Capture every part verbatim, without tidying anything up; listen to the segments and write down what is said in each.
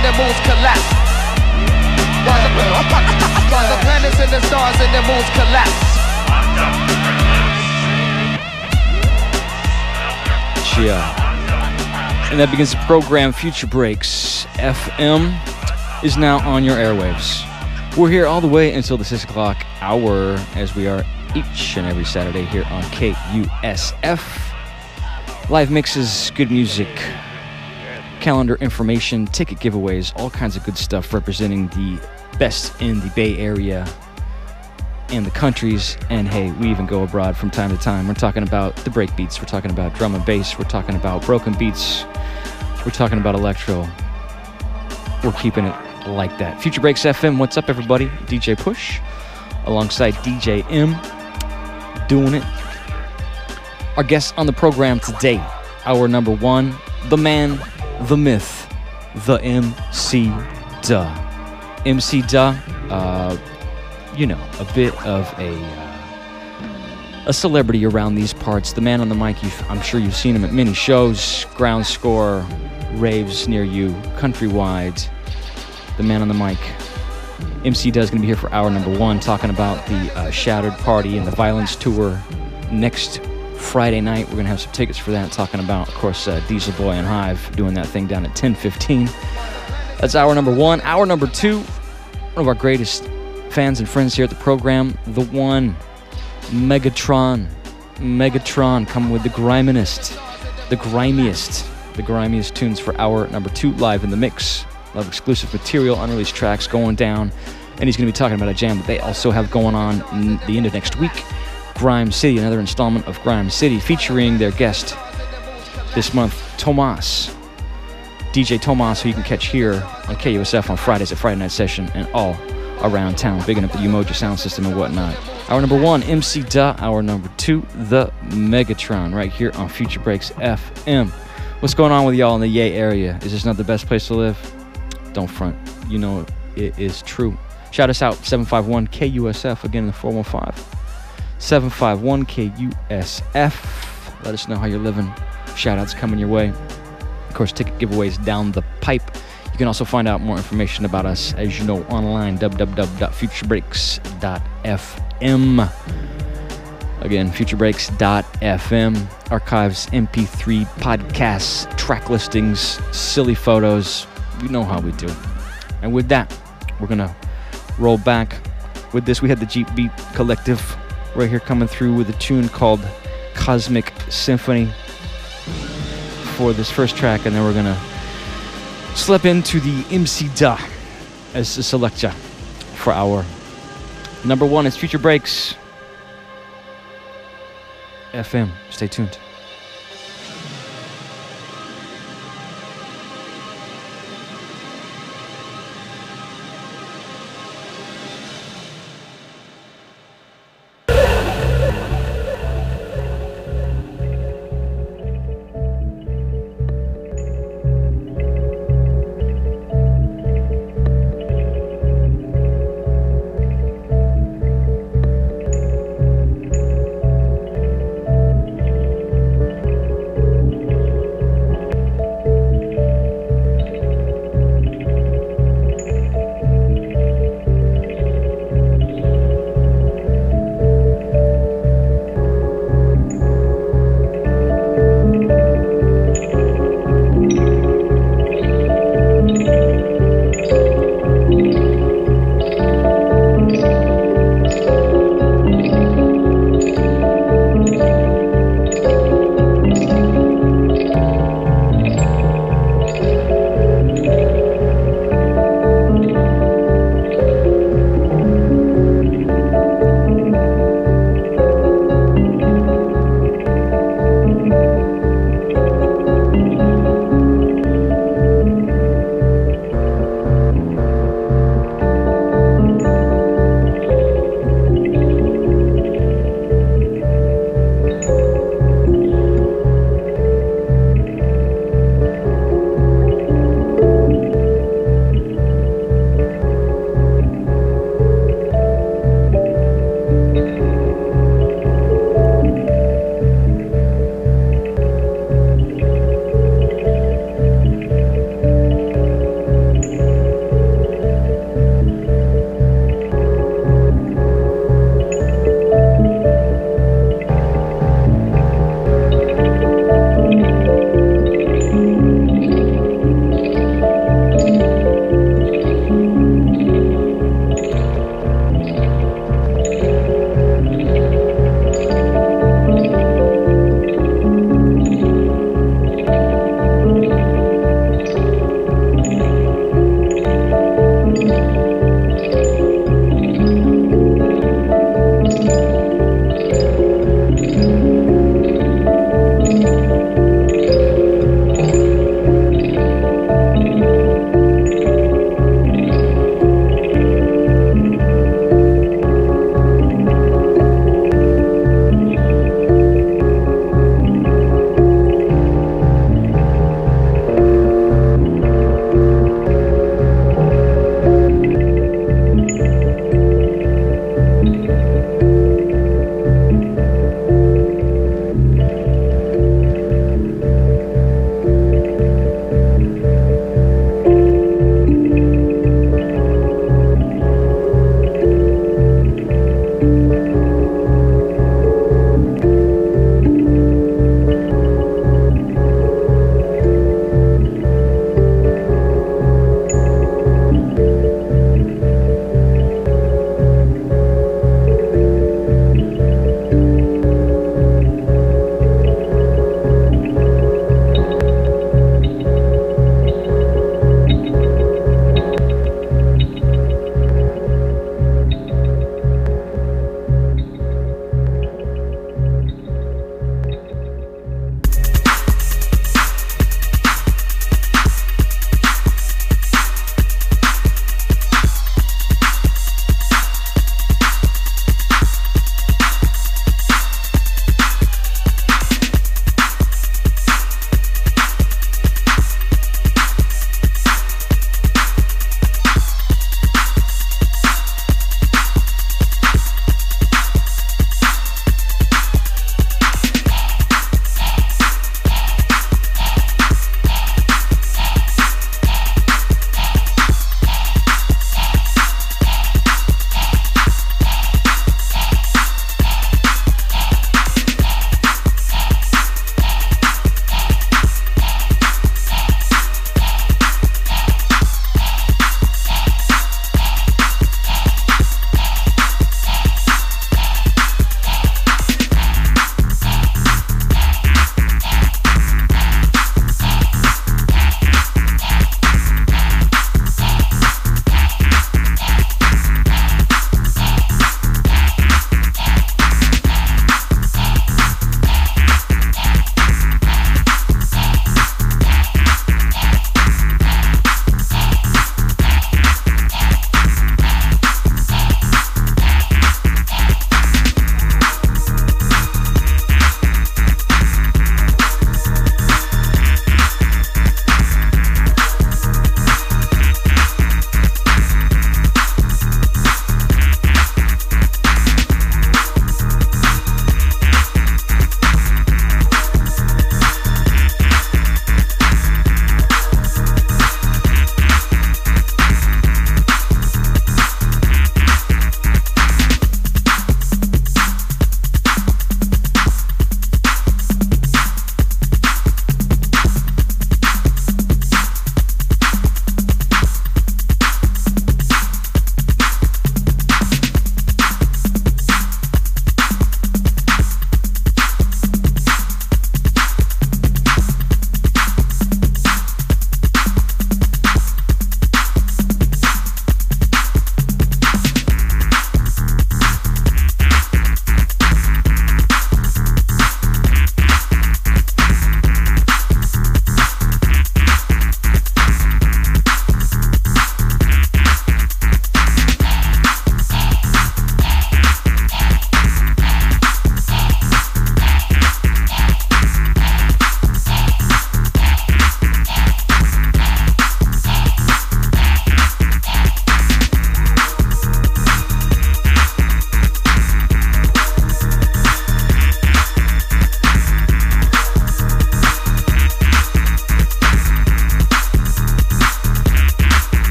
and the moons collapse. While the, while the planets and the stars and the moons collapse. Yeah. And that begins the program. Future Breaks F M is now on your airwaves. We're here all the way until the six o'clock hour, as we are each and every Saturday here on K U S F. Live mixes, good music, calendar information, ticket giveaways, all kinds of good stuff representing the best in the Bay Area and the countries. And hey, we even go abroad from time to time. We're talking about the break beats, we're talking about drum and bass, we're talking about broken beats, we're talking about electro. We're keeping it like that. Future Breaks F M, what's up everybody? D J Push alongside D J M doing it. Our guest on the program today, our number one, the man, the myth, the M C Duh. M C Duh, uh, you know, a bit of a uh, a celebrity around these parts. The man on the mic, you've, I'm sure you've seen him at many shows, ground score, raves near you, countrywide. The man on the mic, M C Duh, is going to be here for hour number one, talking about the uh, Shattered Party and the Violence Tour next Friday night. We're going to have some tickets for that, talking about, of course, uh, Diesel Boy and Hive doing that thing down at ten fifteen. That's hour number one. Hour number two, one of our greatest fans and friends here at the program, the one, Megatron. Megatron coming with the grimiest, the grimiest, the grimiest tunes for hour number two, live in the mix. Love exclusive material, unreleased tracks going down. And he's going to be talking about a jam that they also have going on n- the end of next week. Grime City, another installment of Grime City, featuring their guest this month, Tomas. D J Tomas, who you can catch here on K U S F on Fridays at Friday Night Session and all around town, bigging up the Umoja sound system and whatnot. Hour number one, M C Duh. Hour number two, the Megatron, right here on Future Breaks F M. What's going on with y'all in the Yay area? Is this not the best place to live? Don't front. You know it is true. Shout us out, seven five one K U S F, again in the four one five. seven five one K U S F. Let us know how you're living. Shout outs coming your way. Of course, ticket giveaways down the pipe. You can also find out more information about us, as you know, online, w w w dot future breaks dot f m. Again, future breaks dot f m. Archives, M P three, podcasts, track listings, silly photos. You know how we do. And with that, we're going to roll back. With this, we had the Jeep Beat Collective right here coming through with a tune called Cosmic Symphony for this first track, and then we're gonna slip into the M C Duh as a selector for our number one. It's Future Breaks F M. Stay tuned.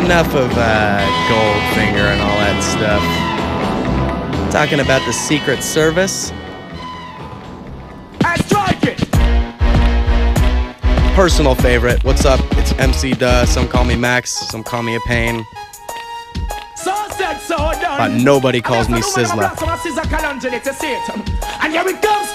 enough of uh, Goldfinger and all that stuff. Talking about the Secret Service. I strike it. Personal favorite. What's up? It's M C Duh. Some call me Max. Some call me a pain. So said, so done. But nobody calls me Sizzler. And here it comes.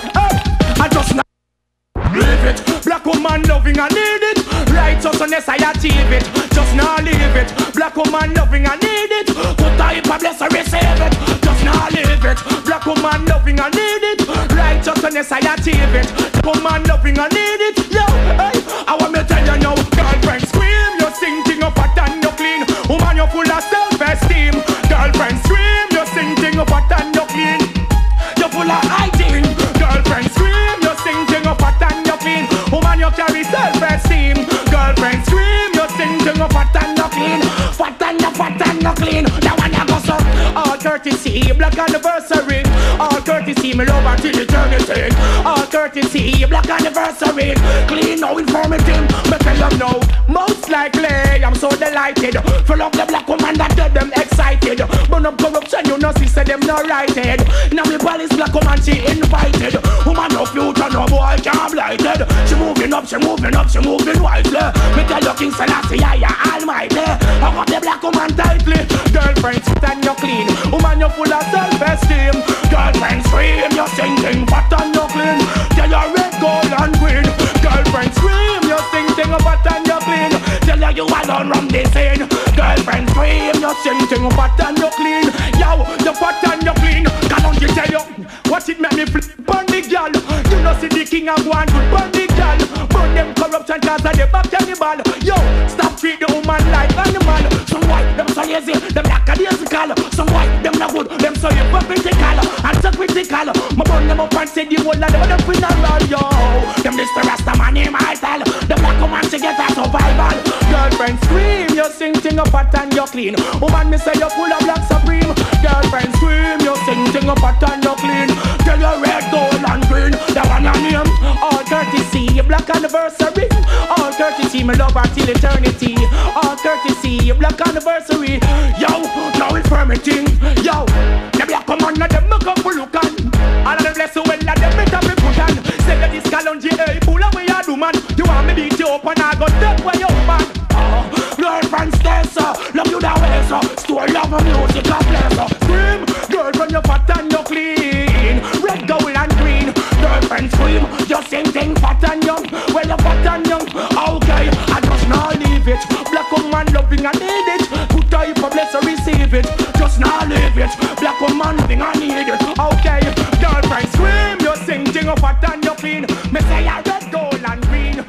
I just not leave it. Black woman loving, I need it. Righteousness, I achieve it. Just not leave it. Black woman loving, I need it. Put type of bless, I receive it. Just not leave it. Black woman loving, I need it. Righteousness, I achieve it. Woman loving, I need it. Yo, hey, I want me tell you now. Girlfriend scream, you're singing up hot and you're clean. Woman, you're full of self-esteem. Girlfriend scream, you're singing up hot and you're clean. You're full of hygiene. Girlfriend scream, you're singing up hot and you're clean. Woman, you carry self-esteem. Girlfriend scream, you're singing up hot and you're clean. Fat and you're fat and you're clean. Now when you go so, all courtesy, black anniversary. All courtesy, me love until eternity. All courtesy, black anniversary. Clean, no infirmity. Me tell them no, most likely I'm so delighted. Full of the black woman that get them excited. Burn up corruption, you know, see, say them not righted. Now me police black woman, she invited. Woman no future, no boy can't blighted. She moving up, she moving up, she moving wisely. Me tell you King Selassie, I am almighty. I got the black woman tightly. Girlfriend, sit and you clean. Woman, you full of self-esteem. Girlfriend, scream, you're singing, fat and you clean. Tell you red, gold and green. Girlfriend, scream, you're singing, fat and you clean. Tell you you alone run this in. Girlfriend, scream, you're singing, fat and you clean. Yo, the fat and you clean. Can I tell you what it make me flip on the girl? You know see the king and one good burn the girl. Burn them corruption cause of the back cannibal. Yo, stop treat the woman like animal. Some white, them so lazy, them like a daisical. Some white, them not good, them so hypocritical and so critical. My burn them up and say the whole of them the funeral. Yo, them this the rasta man immortal. The black woman she get a survival. Girlfriend scream, you sing up hot and you clean. Woman me say you full of black supreme. Girlfriend scream, you sing up hot and you clean. Tell you red, gold and green. That one your name. All courtesy, black anniversary. All courtesy, me love her till eternity. All courtesy, black anniversary. Yo, no infirmity. Yo, the black woman na them make up for look on. All of them bless you well, and them better be put on. Say that this calonji, hey, pull away your do man. You want me beat you up and I go take where you man. Oh, girlfriend stay so, love you that way so. Store love and music and play so. Scream, girlfriend you fat and you clean. Red, gold and green. Girlfriend scream, you sing thing fat and young. Well you fat and young, okay, I just not leave it. Black woman loving I need it. Good type of bless or receive it. Just not leave it. Black woman loving I need it. Okay, girlfriend scream, you sing thing fat and you clean. Me say I red, gold and green.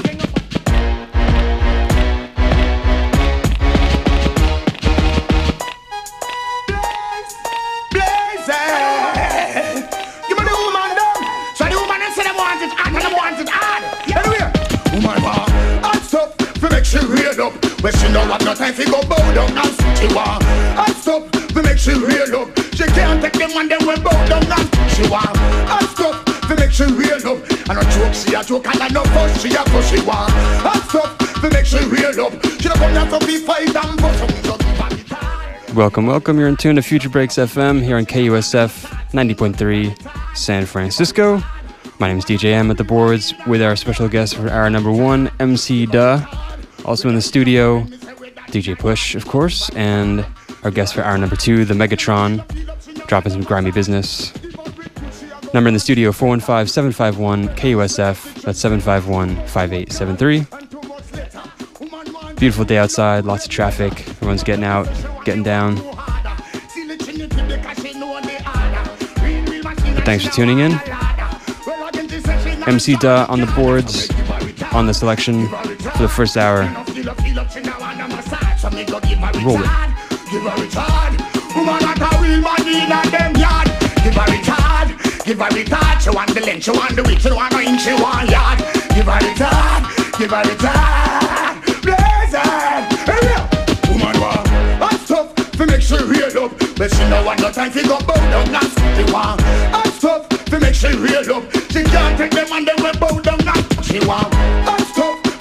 She real up, but she know what no time fi go bow down and she want. I stop to make she real up. She can't take them when they will bow down and she want. I stop to make she real up. And a joke she a joke and a no fuss she a fuss she want. I stop to make she real up. She don't come down to be fight and bust some. Welcome, welcome. You're in tune to Future Breaks F M here on K U S F ninety point three San Francisco. My name is D J M at the boards with our special guest for hour number one, M C Duh. Also in the studio, D J Push, of course, and our guest for hour number two, the Megatron, dropping some grimy business. Number in the studio, four one five, seven five one, K U S F. That's seven five one, five eight seven three. Beautiful day outside, lots of traffic. Everyone's getting out, getting down. But thanks for tuning in. M C Duh on the boards, on the selection for the first hour. Roll it. Give her it hard. Woman at a real man in a them yard. Give her it hard. Give her it hard. She want the length, she want the width, she want no inch, she want yard. Give her it hard. Give her it hard. Blaze it. Woman want hot stuff to make she real up. But she no want no time to go bow down and she want hot stuff to make she real up. She can't take them and they will bow down and she want hot stuff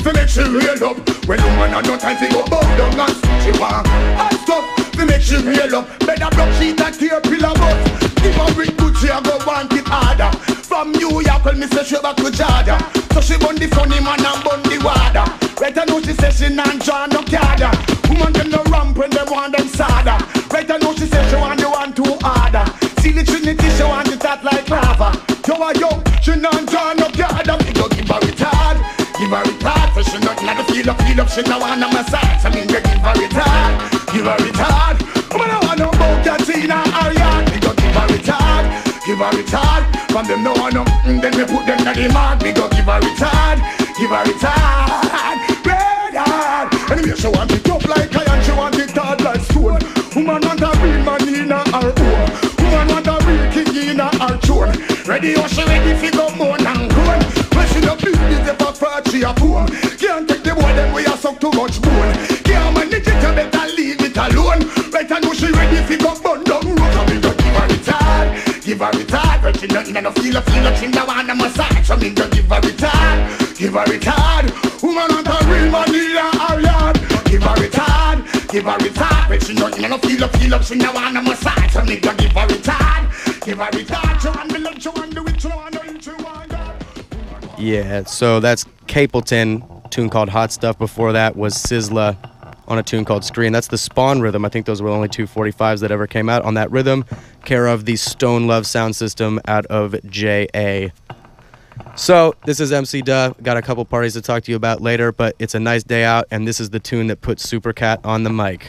to make she real up. When woman have no time to go bug down and she want hot stuff to make she real up. Better block sheet and tear pillar bus. Give her with Gucci and go want it harder. From New York, when me say she back to Georgia. So she bun the funny man and bun the water. Right I know she say she non draw no carder. Woman them no ramp when them want them sadder. Right I know she say she want the one too harder. See the Trinity, she want it hot like lava. Yo a yo, she non draw no carder. Me go give her it hard, give her it hard. So she not like the feel up, feel up. She no want no massage. So me go give her it hard, give her it hard. Woman I want no Bocatina or yard. Me go give her it hard, give her it hard. From them no one up, then me put them to the mark. Me go give her it hard, give her it hard, red hard. Anyway, she want it up like iron, she want it hard like stone. Woman want a real man in her home. Woman want a real king in her throne. Ready or she ready fi go moan and groan. When she no business if a fraud she a boom. Can't take the boy them we a suck too much bone. Can't manage it, you better leave it alone. Right I know she ready fi go burn down road. So me go give her it hard, give her it hard. But she not in no feel up, feel up, she no want no massage. So me go give her it hard, give her it hard. Woman want a real man in her yard. Give her it hard, give her it hard. But she not in no feel up, feel up, she no want no massage. So me go give her it hard, give her it hard. She want the love, she want the witch, she want the inch, she want the... Yeah, so that's Capleton, tune called Hot Stuff. Before that was Sizzla on a tune called Screen. That's the Spawn rhythm. I think those were the only two forty-fives that ever came out on that rhythm, care of the Stone Love sound system out of J A. So this is M C Duh. Got a couple parties to talk to you about later, but it's a nice day out, and this is the tune that puts Supercat on the mic.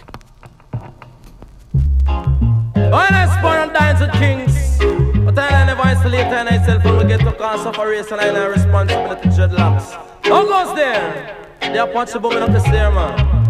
When I spawn on Dines with Kings, but I never isolate myself when we get to cause of a race and I have responsibility to dreadlocks. How goes there? They are punch the boom up the stair, man.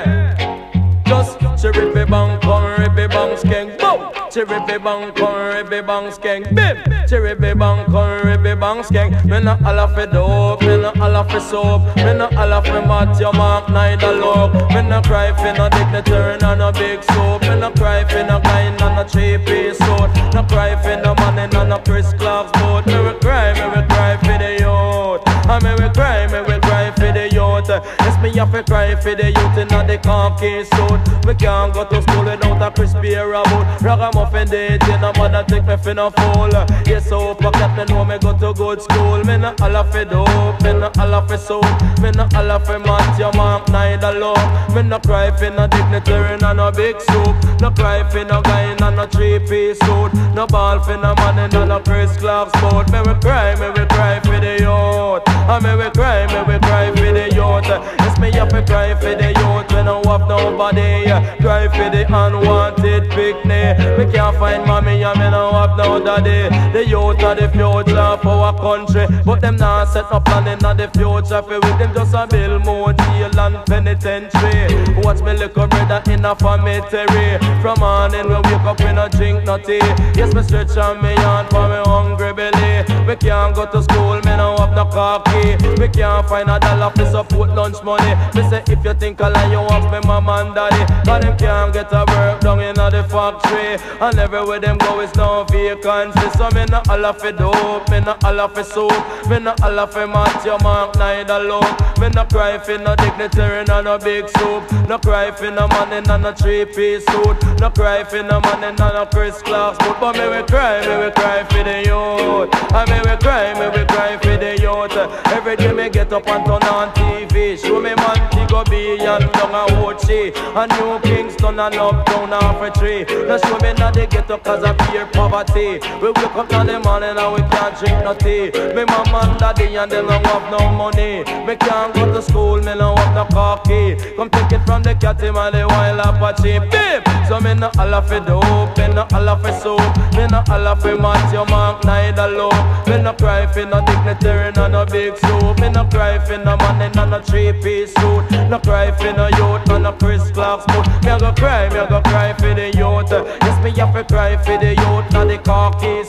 Yeah. Just cherry bang, come ribby bang, skank, boom. Cherry bang, come ribby bang, skank, bim. Cherry bang, come ribby bang, skank. Me no all of it dope, me no all of it soap. Me no all of it mat, your mark, neither look. Me no cry for no dignitary, no no big soap. Me no cry for no kind, no no three-piece suit. No cry for no money, no no Chris Clark's boat. Me we cry, me we cry for the youth. And me we cry, me we cry for the youth. Yes, me have to cry for the youth in the khaki suit. We can't go to school without a crispy boot. Ragamuffin dating, no mother take me for no fool. Yes, so pocket me know me go to good school. Me no all of it dope, me no all of it soap. Me no all of it mat, your mark, neither love. Me no cry for no dignitary, no no big soup. No cry for no guy, no no three-piece suit. No ball for no money, no no Chris Clark's boat. Me we cry, me we cry for the youth. And me we cry, me we cry for the youth. Yes, me have to cry for the youth when I have nobody. Cry for the unwanted picnic. Me can't find mommy and me no have no daddy. The youth are the future for our country, but them not set up planning on the future. For with them just a build more jail and penitentiary. Watch me little brother in a cemetery. From morning we wake up we no drink no tea. Yes, me stretch on me hand for me hungry belly. We can't go to school, me no have no khaki. We can't find a dollar for support lunch money. Me say if you think I lie, you ask me mama and daddy. Cause them can't get a work down in the factory. And everywhere them go is no vacancy. So me no all of it dope, me no all of it soap. Me no all of it mat, your mark, neither look. Me no cry for no dignitary, no no big soup. No cry for no money, no no three-piece suit. No cry for no money, no no Chris Clark's boot. But me we cry, me we cry for the youth. And me we cry, me we cry for the youth. Every day me get up and turn on T V. Show me Montego Bay and down a Ochi. And New Kingston and uptown half a tree. No show me now they get up cause of fear poverty. We wake up in the morning and we can't drink no tea. Me mama and daddy and them don't have no money. Me can't go to school, me don't have no khaki. Come take it from the cat and the wild Apache. Babe, so me no all of it dope, me no all of it soap. Me no all of it mat, your mark, neither low. Me no cry for no dignitary, no no big soup. Me no cry for no money, no no three-piece suit. No cry for no youth, no no Chris Clark's boot. Me a go cry, me a go cry for the youth. Yes, me have to cry for the youth, no the khaki suit.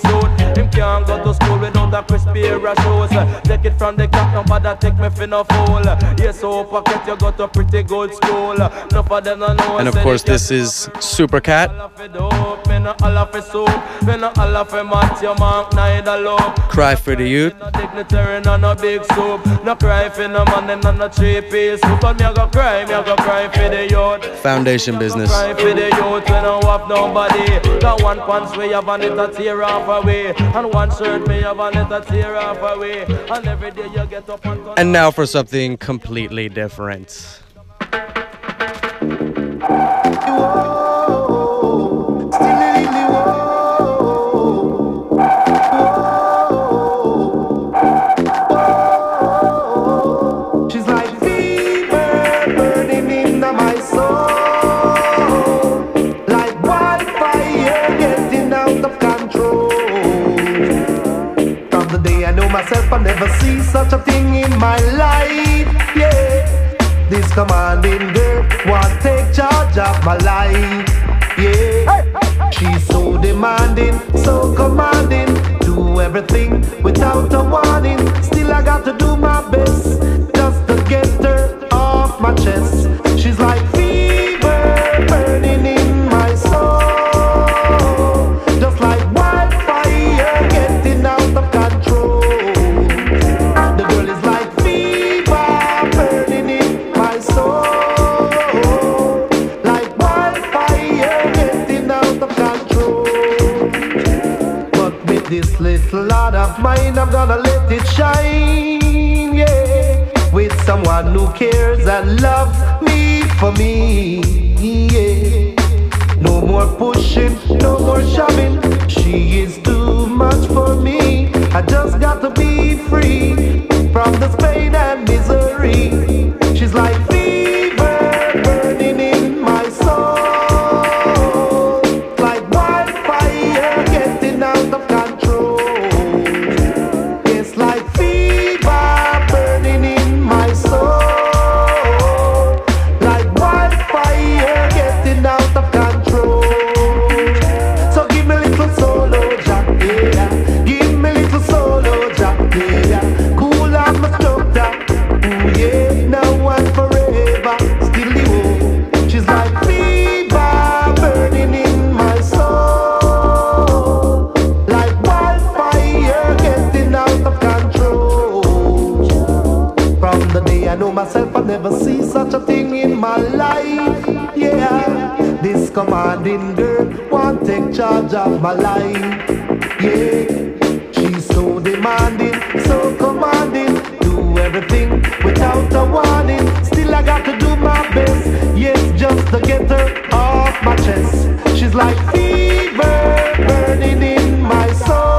Him can't go to school without a crispy pair of shoes. Take it from the cap, nobody take me for no fool. Yes, so pocket you got a pretty good school. No for them no know. And of course, this is Supercat. Cry for the Youth. No big soup, no cry for no money, no no cheap piece. But me I go cry, me I go cry for the youth. Foundation business. Cry for the youth when I have nobody. Got one pants we have and it a tear off away, and one shirt me have and it a tear off away. And every day you get up and. And now for something completely different. Myself, I never see such a thing in my life. Yeah, this commanding girl want take charge of my life. Yeah, she's so demanding, so commanding, do everything without a warning. Still I got to do my best just to get her off my chest. She's like fever burning in my soul, just like wildfire getting out of control. This little light of mine, I'm gonna let it shine, yeah, with someone who cares and loves me for me, yeah. No more pushing, no more shoving, she is too much for me. I just got to be free from this pain and misery. She's like fever burning in my soul, like wildfire getting out of control. Myself, I never see such a thing in my life. Yeah, this commanding girl want take charge of my life. Yeah, she's so demanding, so commanding, do everything without a warning. Still I got to do my best, yes, just to get her off my chest. She's like fever burning in my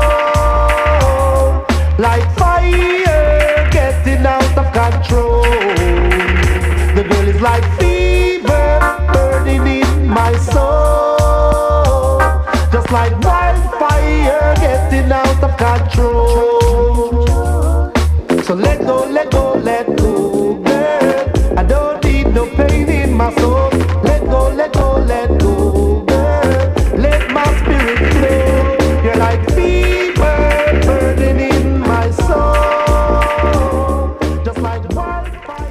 soul, like fire getting out of control. The girl is like fever burning in my soul, just like wildfire getting out of control. So let go, let go, let go, girl. I don't need no pain in my soul. Let go, let go, let go, girl. Let my spirit flow. You're like fever burning in my soul, just like wildfire.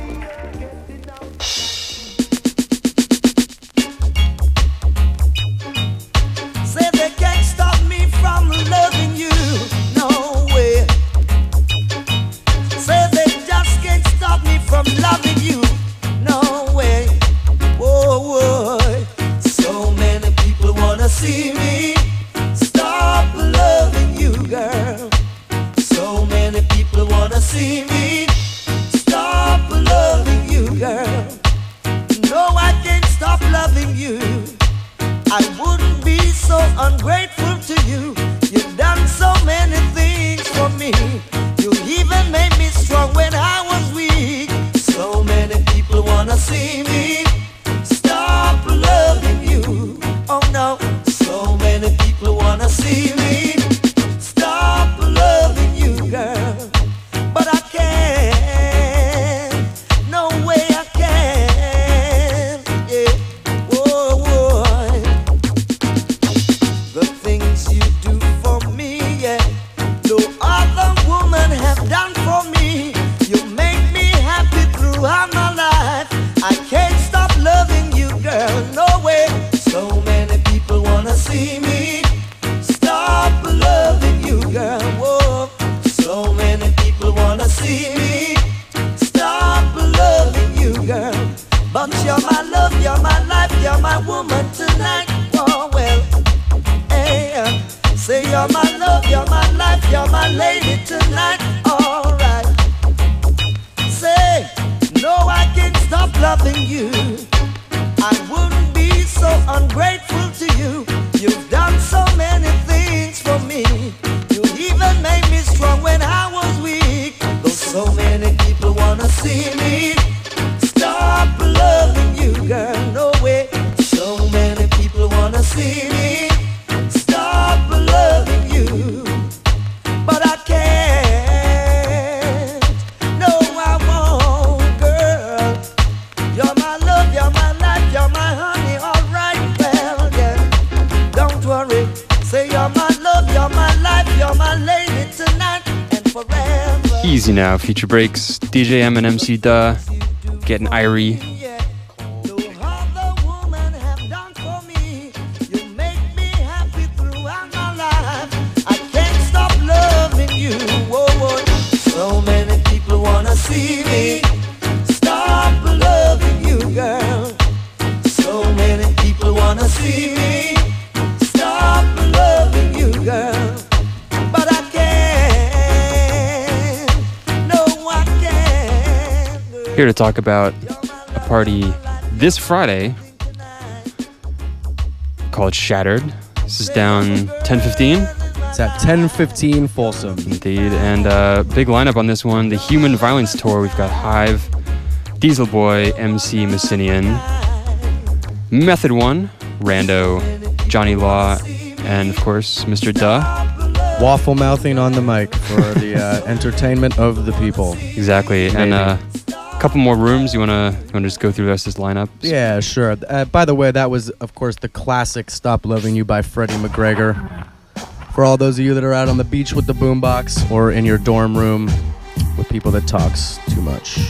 Loving you, no way. Whoa, whoa. So many people wanna see me stop loving you, girl. So many people wanna see me stop loving you, girl. No, I can't stop loving you. I wouldn't be so ungrateful to you. You've done so many things for me. You even made me strong when I was weak. So many people wanna see me stop loving you. Oh no. So many people wanna see me stop loving you, girl. But I can't. No way I can. Yeah. Whoa, whoa. The thing see me stop loving you, but I can't. No, I won't, girl. You're my love, you're my life, you're my honey. All right, well, yeah. Don't worry. Say you're my love, you're my life, you're my lady tonight and forever. Easy now, Future Breaks. D J M and M C Duh getting irie. See me stop loving you, girl. So many people wanna see me stop loving you, girl, but I can't. No, I can't. Here to talk about a party this Friday called Shattered. This is down ten fifteen. It's at ten fifteen Folsom. Indeed, and uh, big lineup on this one. The Human Violence Tour. We've got Hive, Diesel Boy, M C Messinian, Method One, Rando, Johnny Law, and of course Mister Duh. Waffle mouthing on the mic for the uh, entertainment of the people. Exactly, and uh, a couple more rooms. You wanna you wanna just go through the rest of this lineup? Yeah, sure. Uh, by the way, that was of course the classic "Stop Loving You" by Freddie McGregor. For all those of you that are out on the beach with the boombox or in your dorm room with people that talks too much.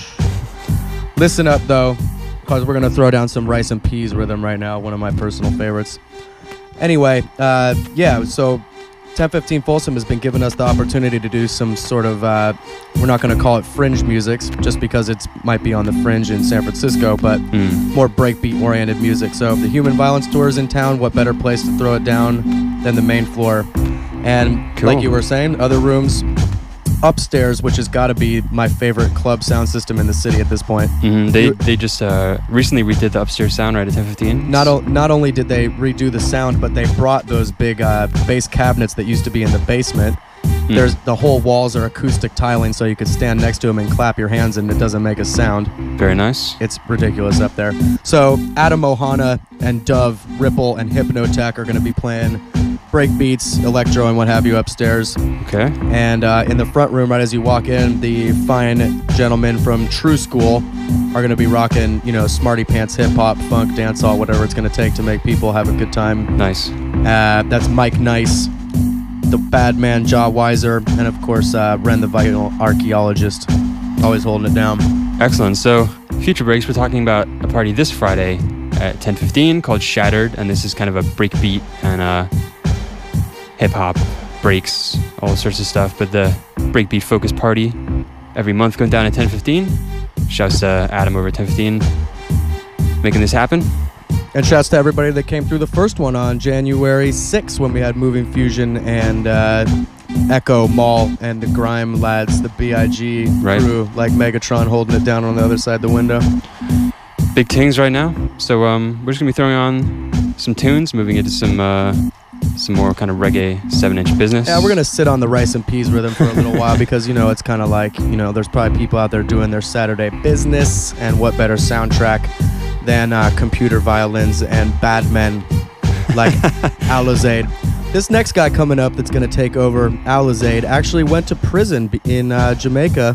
Listen up, though, because we're going to throw down some Rice and Peas rhythm right now, one of my personal favorites. Anyway, uh, yeah, so ten fifteen Folsom has been giving us the opportunity to do some sort of, uh, we're not going to call it fringe music, just because it might be on the fringe in San Francisco, but mm. more breakbeat-oriented music. So if the Human Violence Tour is in town, what better place to throw it down than the main floor? And cool. Like you were saying, other rooms upstairs, which has got to be my favorite club sound system in the city at this point. Mm-hmm. They they just uh, recently redid the upstairs sound right at ten fifteen. Not o- not only did they redo the sound, but they brought those big uh, bass cabinets that used to be in the basement. Mm. There's the whole walls are acoustic tiling, so you could stand next to them and clap your hands, and it doesn't make a sound. Very nice. It's ridiculous up there. So Adam Ohana and Dove, Ripple, and Hypnotech are going to be playing break beats, electro, and what have you upstairs. Okay. And uh, in the front room, right as you walk in, the fine gentlemen from True School are going to be rocking, you know, smarty pants, hip hop, funk, dancehall, whatever it's going to take to make people have a good time. Nice. Uh, that's Mike Nice, the bad man Jaw Weiser, and of course uh, Ren the Vital Archaeologist, always holding it down. Excellent. So, Future Breaks, we're talking about a party this Friday at ten fifteen called Shattered, and this is kind of a breakbeat and uh, hip-hop, breaks, all sorts of stuff, but the breakbeat focused party every month going down at ten fifteen. Shouts to Adam over at ten fifteen making this happen. And shouts to everybody that came through the first one on January sixth when we had Moving Fusion and uh, Echo Mall and the Grime lads, the B I G right. crew, like Megatron holding it down on the other side of the window. Big things right now. So um, we're just going to be throwing on some tunes, moving into some uh, some more kind of reggae seven-inch business. Yeah, we're going to sit on the Rice and Peas rhythm for a little while because, you know, it's kind of like, you know, there's probably people out there doing their Saturday business, and what better soundtrack than uh, computer violins and bad men like Alizade. This next guy coming up that's going to take over Alizade actually went to prison in uh, Jamaica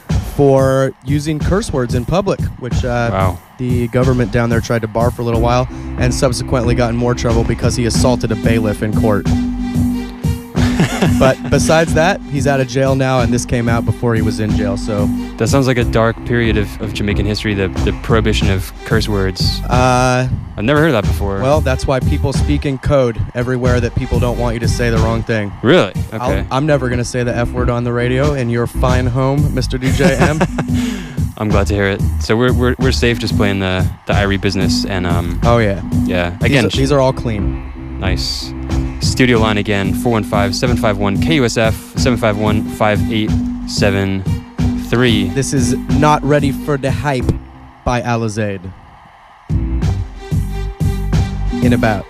for using curse words in public, which uh, wow. the government down there tried to bar for a little while, and subsequently got in more trouble because he assaulted a bailiff in court. But besides that, he's out of jail now, and this came out before he was in jail. So that sounds like a dark period of, of Jamaican history, the, the prohibition of curse words. Uh, I've never heard of that before. Well, that's why people speak in code everywhere that people don't want you to say the wrong thing. Really? Okay. I'll, I'm never going to say the F word on the radio in your fine home, Mister D J M. I'm glad to hear it. So we're we're, we're safe just playing the, the Irie business. And um. Oh, yeah. Yeah. Again, these are, these are all clean. Nice. Studio line again, four one five, seven five one, K U S F, seven five one, five eight seven three. This is Not Ready for the Hype by Alizade. In about.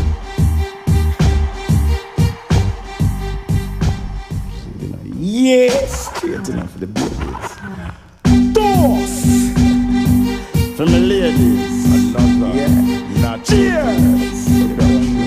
Yes, straight enough for the babies. Toast from the ladies. Yeah, not cheers.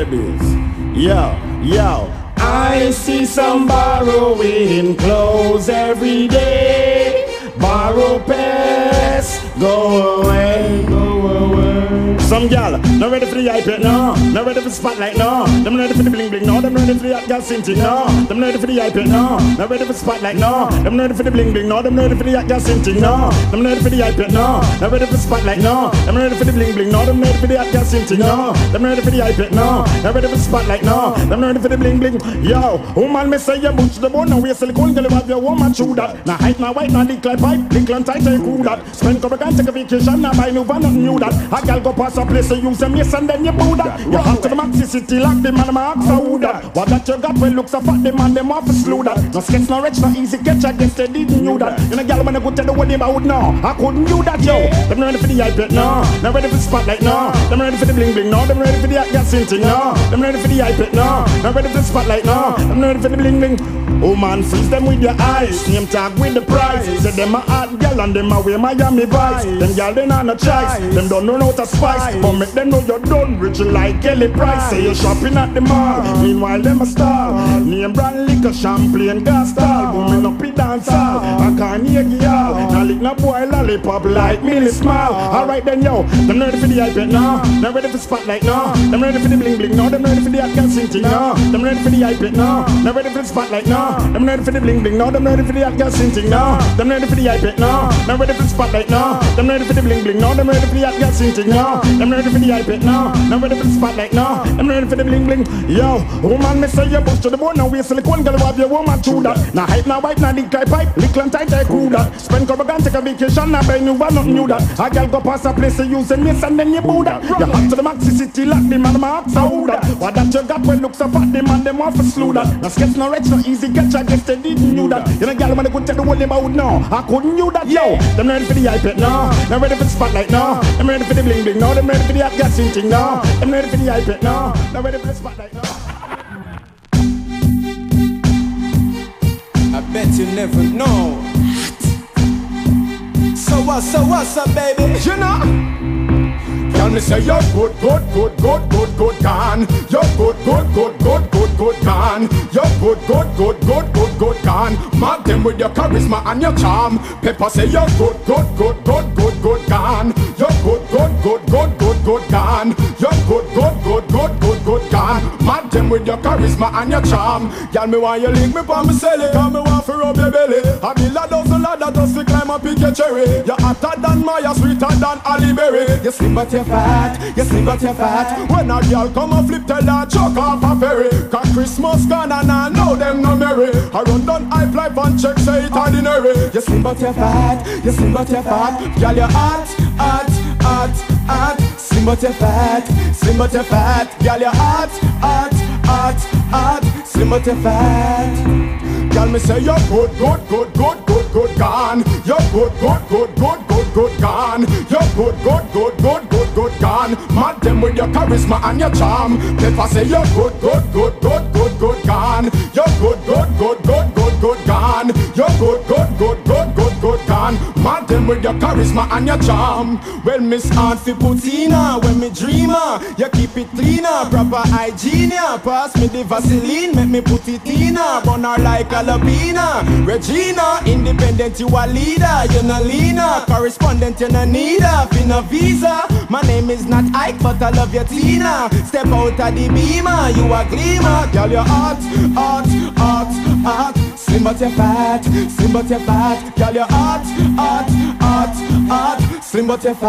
babies. Yo, yo. I see some borrowing clothes every day. Borrow pants, go away, go away. Some gal, not ready for the hype yet, no. Not ready for the spotlight, no. Them not ready for the bling bling, no. Them not ready for the hot gal cinching, no. Them not ready for the hype yet, no. Not ready for the spotlight, no. Them not ready for the bling bling, no. Them not ready for the hot gal cinching, no. Them not ready for the hype yet, no. Not ready for the spotlight, no. Them not ready for the bling bling, no. Them not ready for the hot gal cinching, no. Them not ready for the hype yet, no. Not ready for the spotlight, no. Them not ready for the bling bling. Yo, woman, me say you butch the bone, now we silicone, girl, you have your woman chew that. Now height, now white, now lick like pipe, lick and tight, take cool that. Spend couple grand, take a vacation, now buy new van, nothing new that. A gal go pass a place, you use them, yes, and then you boo that. You have to the maxi city, lock the man, my axe, who that. What that you got, when looks a fat, the man, them off to slew that. No sketch, no rich, no easy catch, I guess they didn't knew that. You know, gal, when I go to the wedding, I would know. I couldn't do that, yo. Them not ready for the hype yet, no. Not ready for the spotlight, no. Them ready for the bling bling, no. Them ready for the hot gas cinching, no. Them ready for the hype yet, no. Not ready for the spotlight, no. Them ready for the bling bling. Oh man, freeze them with your eyes. Name tag with the price. Say them a hot gal and them a wear Miami vice. Them gal they not no choice. Them don't know how to spice. But make them know you're done rich like Kelly Price. Say you're shopping at the mall. Meanwhile them a star. Name brand liquor, champagne, gas stall. Booming up in dance hall. I can't hear y'all. Now lick no boy lollipop like Millie Smile. Alright then yo, them ready for the hype yet, no. Them ready for spotlight, no. Them ready for the bling bling, no. Them ready for the hot gas cinching, no. Them ready for the hype yet, no. Them ready for the spotlight, no. Them ready for the bling bling, no. Them ready for the hot gas cinching, no. Them ready for the hype yet, no. Them ready for the spotlight, no. Them ready for the bling bling, no. Them ready for the hot gas cinching, no. Them ready for the hype yet, no. Them ready for the spotlight, no. Them ready for the bling bling. Yo, woman, me say you bust to the bone, now we silicone girl, have your woman chew that. Now hype, now wipe, now lick like pipe, lick and tight, I cool that. Spend couple grand, take a vacation, now buy new van, nothing new that. A girl go past a place, you use a miss and then you boo that. You hot to the maxi city, lock the man, my axe, who that. What that you got when looks so fat, the man, them off for slew that. Now sketch no rich, no easy catch, I guess they didn't knew that. You know, girl, when I go tell the whole about no, I couldn't knew that, yo. Them ready for the hype yet, no. Them ready for the spotlight, no. Them ready for the bling bling, no. Them ready for the hot gas cinching, no. Them ready for the hype yet, no. Them ready for the spotlight, no. I bet you never know. So what, so what's up, baby? You know? Tell me say you're good, good, good, good, good, good, gone. You're good, good, good, good, good, good, gone. You're good, good, good, good, good, good, gone. Mark them with your charisma and your charm. Pepper say you're good, good, good, good, good, good, gone. You're good, good, good, good, good, good, gone. You're good, good, good, good, good, good, gone. Mark them with your charisma and your charm. Y'all me want you lick me pa me celly, cause me want to rub your belly. A bill a dozen ladder just to climb and pick your cherry. You're hotter than Maya, sweeter than Halle Berry. You slim but you're fat, you slim but you're fat. When a girl come and flip, tell her chuck off a ferry. Cause Christmas gone and I know them no merry. I run down hype life and check say it ordinary. You slim but you're fat, you slim but you're fat. Girl you're hot, hot, hot, hot. Slim but you're fat, slim but you're fat. Girl you're hot, hot, hot, hot. Slim but you're fat. Girl me say you're good, good, good, good, good, good, gone. You're good, good, good, good, good, good, gone. You're good, good, good, good, good, good, gone. Mad them with your charisma and your charm. Pepper say you're good, good, good, good, good, good, gone. You're good, good, good, good, good, good, gone. You're good, good, good, good, good, good, gone. Mad them with your charisma and your charm. Well, Miss Auntie Putina, when me dreamer, you keep it cleaner, proper hygiene. Pass me the Vaseline, make me put it in her. Run her like a Labina. Regina, independent, you a leader. You no Lena, correspondent, you no need her. Fin a visa. My name is not Ike, but I love your Tina. Step out of the beamer, you a gleamer. Girl, you're hot, hot, hot, hot. Slim but you're fat, slim but you're fat. Girl, you're hot, hot, hot, hot. Slim but you're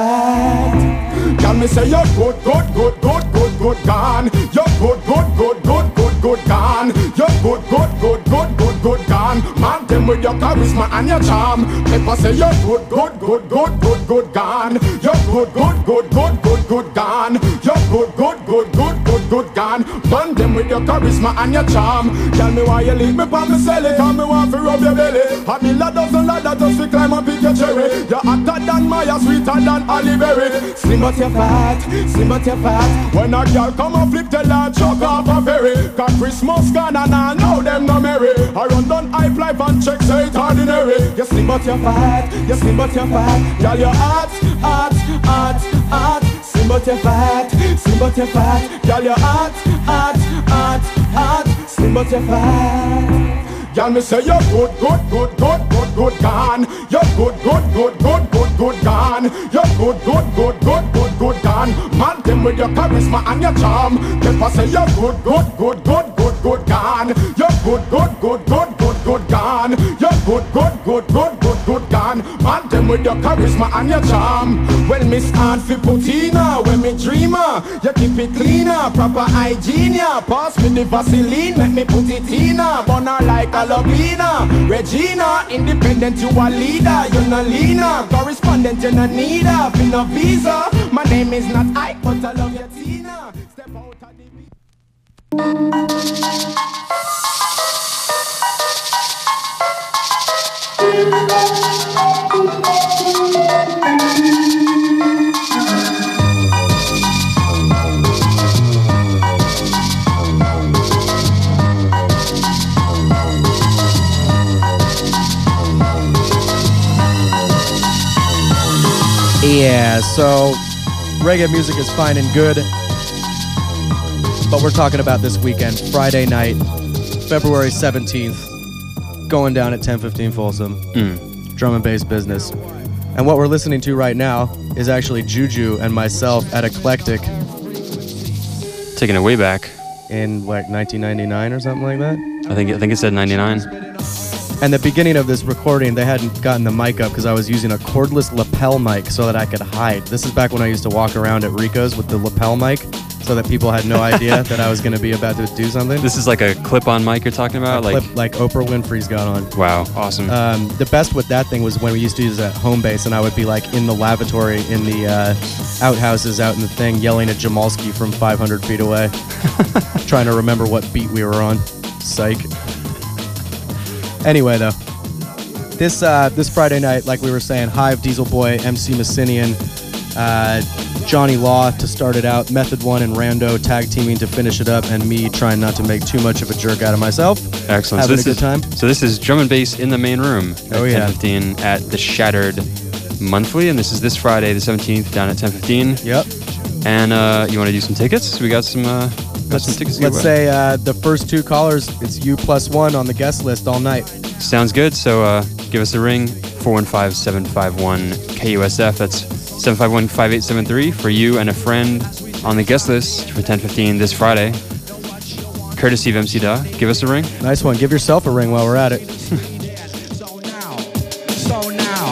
fat. Girl, me say you're good, good, good, good, good, good, gone. You're good, good, good, good, good, good, gone. You're good, good, good, good, good, good, gone. Man them with your charisma and your charm. Pepper say you're good, good, good, good, good, good, gone. You're good, good, good, good, good, good, gone. You're good, good, good, good, good, good, gone. Man them with your charisma and your charm. Tell me why you leave me pa me celly, cause me want to rub your belly. A bill a dozen ladder just to climb and pick your cherry. You're hotter than Maya, sweeter than Halle Berry. Slim but you're fat, slim but you're fat. When a girl come and flip, tell her chuck off a ferry. Cause Christmas gone and I know them no merry. I run down hype life and check say it ordinary. You slim but you're fat, you slim but you're fat. Girl you're hot, hot, hot, hot. Slim but you're fat, slim Slim but you're fat. Girl, you're hot, hot, hot, hot. Slim but you're fat. Y'all me say you're good, good, good, good, good, good, gone. You're good, good, good, good, good, good, gone. You're good, good, good, good, good, good, gone. Man, them with your charisma and your charm. Pepper say you're good, good, good, good, good, good, gone. You're good, good, good, good, good, good, gone. You're good, good, good, good, good, good, gone. Man, them with your charisma and your charm. Well, Miss Aunt fi Putina, when me dreamer, you keep it cleaner, proper hygiene. Ya. Pass me the Vaseline, make me put it in her. Burn her like a Lovina, Regina, independent, you a leader, you're not Lena, correspondent, you're not need her, for no visa. My name is not Ike, but I love your Tina. Step out of the beat. Yeah, so reggae music is fine and good, but we're talking about this weekend, Friday night, February seventeenth, going down at ten fifteen Folsom, Mm. drum and bass business. And what we're listening to right now is actually Juju and myself at Eclectic Taking it way back. in like nineteen ninety-nine or something like that. I think I think it said ninety-nine. And the beginning of this recording, they hadn't gotten the mic up because I was using a cordless lapel mic so that I could hide. This is back when I used to walk around at Rico's with the lapel mic so that people had no idea that I was going to be about to do something. This is like a clip-on mic you're talking about? A Like, clip like Oprah Winfrey's got on. wow, awesome. Um, the best with that thing was when we used to use it at home base, and I would be like in the lavatory in the uh, outhouses out in the thing, yelling at Jamalski from five hundred feet away, trying to remember what beat we were on. Psych. Anyway, though, this uh, this Friday night, like we were saying, Hive, Diesel Boy, M C Messinian, uh, Johnny Law to start it out, Method One and Rando tag teaming to finish it up, and me trying not to make too much of a jerk out of myself. Excellent. Having so a good is, time. So this is drum and bass in the main room at Oh, yeah. ten fifteen at the Shattered Monthly, and this is this Friday, the seventeenth, down at ten fifteen. Yep. And uh, you want to do some tickets? We got some. Uh, got some tickets. to give Let's away. say uh, the first two callers, it's you plus one on the guest list all night. Sounds good. So uh, give us a ring, four one five, seven five one, K U S F. That's seven five one, five eight seven three for you and a friend on the guest list for ten fifteen this Friday. Courtesy of M C Da. Give us a ring. Nice one. Give yourself a ring while we're at it. So now, so now.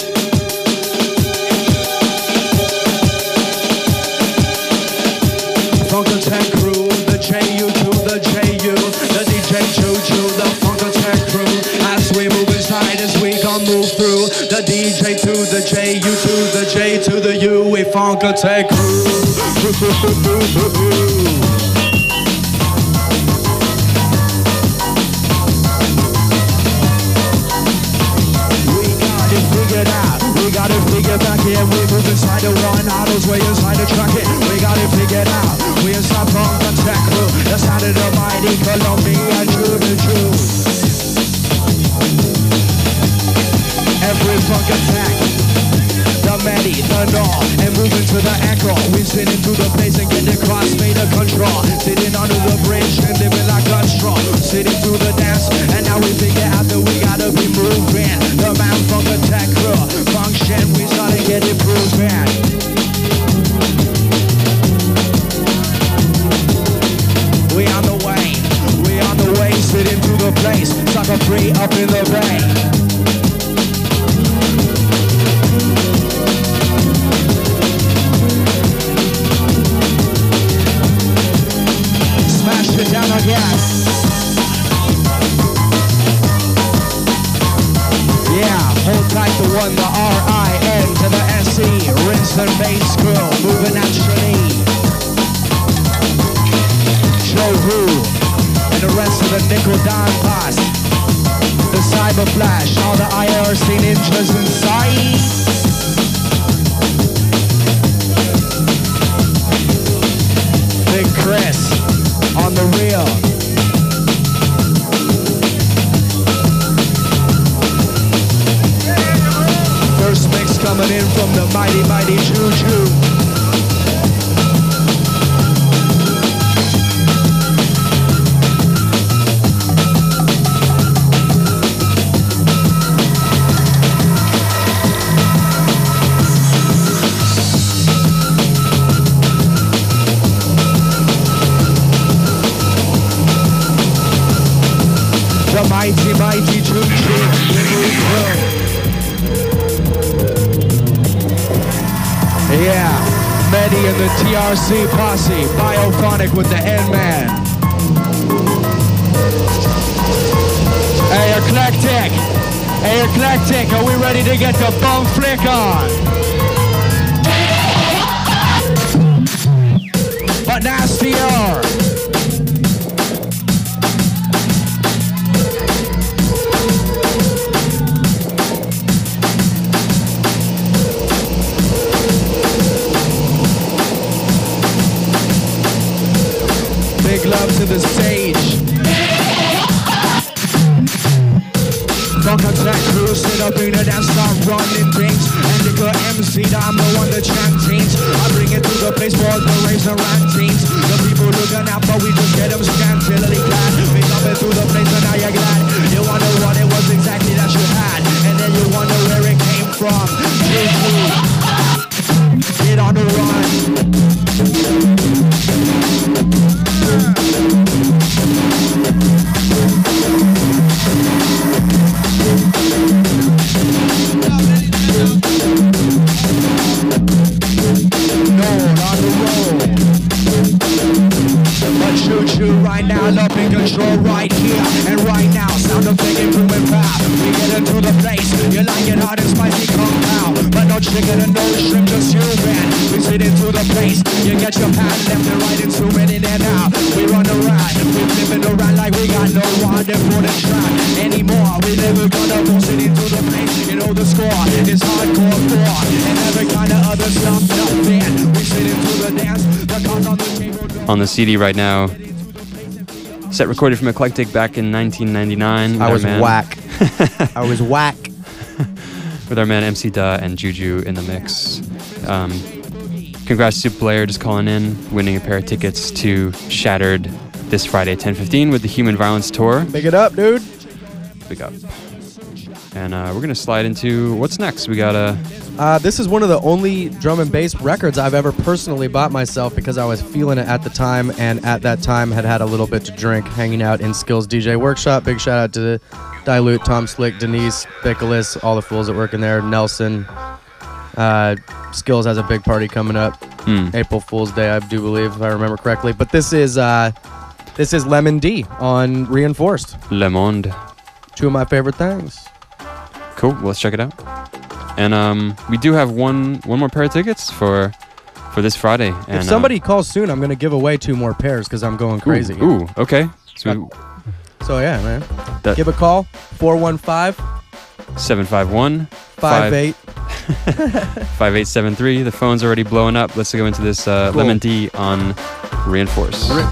Funk Attack Crew, the J U to the J U, the D J Juju, the Funk Attack Crew. As we move inside, as we gon' move through, the D J to the J U to the J to the U, we Funk Attack Crew. Figured out, we got it figured back here. We move inside the one autos, way inside the track it. We got it figured out. We inside Funk Attack Crew. The sound of the mighty Columbia, true to true. Every funk attack, the Maddie, the Gnaw, and moving to the echo. We sit into the place and get the cross made a control. Sitting under the bridge and living like a straw. Sitting through the dance, and now we figure out that we gotta be moving. The man Funk Attack Crew function, we started getting proven. We on the way, we on the way, sitting through the place, sucker free up in the bay. Smash it down again. Yeah, hold tight the one, the R I N to the S E. Rinse and bass crew, moving naturally. Joe Who and the rest of the Nickel Don Boss. The Cyber Flash, all the I R C ninjas inside. Big Chris on the reel. First mix coming in from the mighty, mighty Juju. mighty, mighty Choo Choo. Yeah, Medi and the T R C posse, Biophonic with the N-Man. Hey, Eclectic, hey, Eclectic, are we ready to get the bum flick on? But nastier. Big love to the stage. Funk attack crew, sit up in it and start running things. Indica M C, I'm the one that chant teams. I bring it to the place for the race and rant teams. The people looking out, but we just get them scantily clad. We come into the place and now you're glad. You wonder what it was exactly that you had, and then you wonder where it came from. Get on the run. Choo-choo right now, love in control right here and right now. Sound of thinking through and pow. We get into the place, you like it hot and spicy compound. But no chicken and no shrimp, just human. We sit into the place, you get your pad left and right and zooming in and out. We run around, we flipping around like we got no one for the trap anymore. We never gonna force it into the place. You know the score is hardcore four and every kind of other stuff. Nothing. We sit into the dance, the cards on the table. On the C D right now, set recorded from Eclectic back in nineteen ninety-nine. I was man, whack. I was whack. With our man M C Da and Juju in the mix. Um, congrats to Blair just calling in, winning a pair of tickets to Shattered this Friday, ten fifteen, with the Human Violence Tour. Big it up, dude. Big up. And uh, we're going to slide into what's next. We got a... Uh, this is one of the only drum and bass records I've ever personally bought myself because I was feeling it at the time, and at that time had had a little bit to drink, hanging out in Skills D J Workshop. Big shout out to Dilute, Tom Slick, Denise, Bicolis, all the fools that work in there, Nelson. Uh, Skills has a big party coming up, hmm. April Fool's Day, I do believe, if I remember correctly. But this is uh, this is Lemon D on Reinforced. Le Monde. Two of my favorite things. Cool. Well, let's check it out. And um, we do have one one more pair of tickets for for this Friday. And, if somebody uh, calls soon, I'm going to give away two more pairs because I'm going crazy. Ooh, ooh okay. So, so yeah, man. Give a call, four one five, seven five one, five eight five eight seven three. The phone's already blowing up. Let's go into this uh, cool. Lemon D on Reinforce. Re-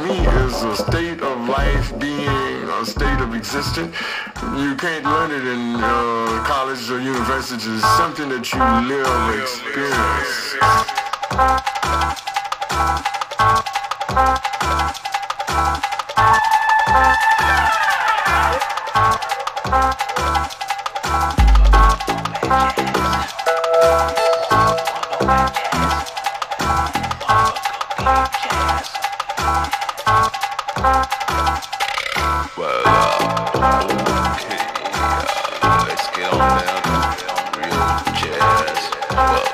me is a state of life, being a state of existence. You can't learn it in uh, college or university. It's something that you live and experience. Well, uh, okay, uh, let's get on down to real jazz. Well,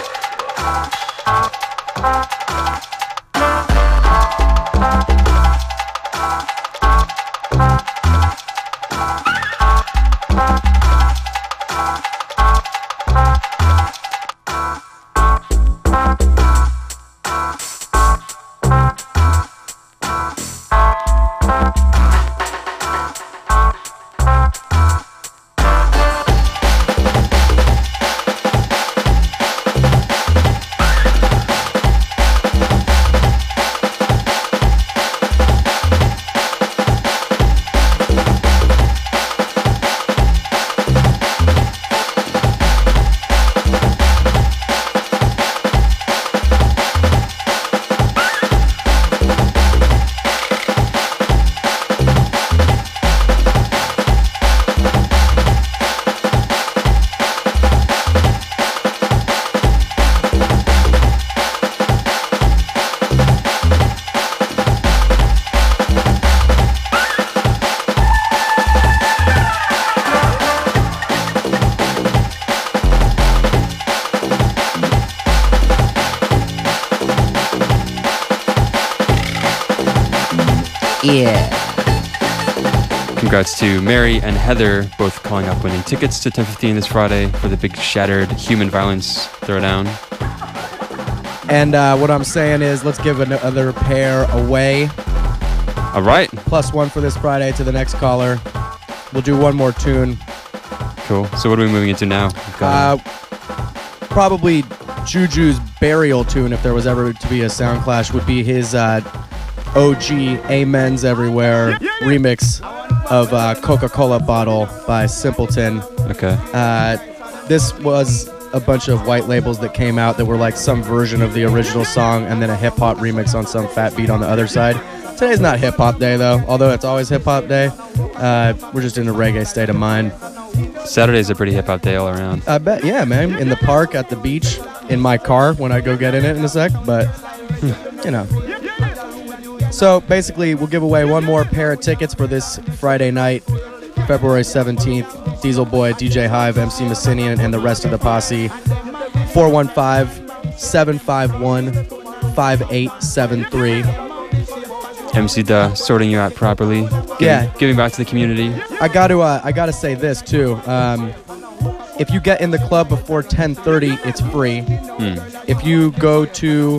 Yeah. Congrats to Mary and Heather, both calling up winning tickets to ten fifteen this Friday for the big Shattered Human Violence Throwdown. And uh, what I'm saying is, let's give another pair away. All right. Plus one for this Friday to the next caller. We'll do one more tune. Cool. So what are we moving into now? Uh, probably Juju's burial tune, if there was ever to be a sound clash, would be his uh, O G Amens Everywhere remix of uh, Coca-Cola Bottle by Simpleton. Okay. Uh, this was a bunch of white labels that came out that were like some version of the original song and then a hip-hop remix on some fat beat on the other side. Today's not hip-hop day, though, although it's always hip-hop day. Uh, we're just in a reggae state of mind. Saturday's a pretty hip-hop day all around. I bet, yeah, man. In the park, at the beach, in my car when I go get in it in a sec, but, you know. So, basically, we'll give away one more pair of tickets for this Friday night, February seventeenth. Diesel Boy, D J Hive, M C Messinian, and the rest of the posse. four one five, seven five one, five eight seven three. M C Duh sorting you out properly. Giving, Yeah. Giving back to the community. I got to uh, I got to say this too. Um, if you get in the club before ten thirty, it's free. Hmm. If you go to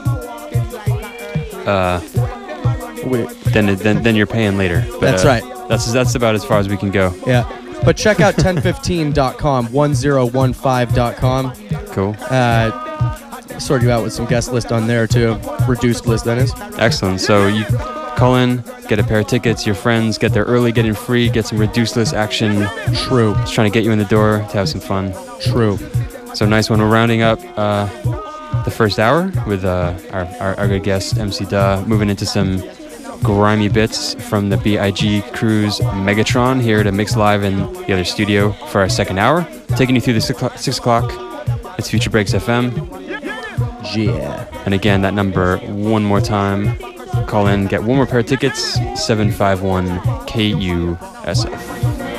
Uh, Wait. then, then then you're paying later. But, That's uh, right. That's that's about as far as we can go. yeah, but check out ten fifteen dot com, ten fifteen dot com. Cool. Uh, sort you out with some guest list on there too. Reduced list, that is. Excellent. So you call in, get a pair of tickets. Your friends get there early, get in free, get some reduced list action. True. Just trying to get you in the door to have some fun. True. So nice one. We're rounding up uh, the first hour with uh, our, our our good guest M C Duh, moving into some grimy bits from the B I G Cruise Megatron here to mix live in the other studio for our second hour. Taking you through the six o'clock. Six o'clock. It's Future Breaks F M. Yeah. And again, that number one more time. Call in, get one more pair of tickets. seven five one K U S F.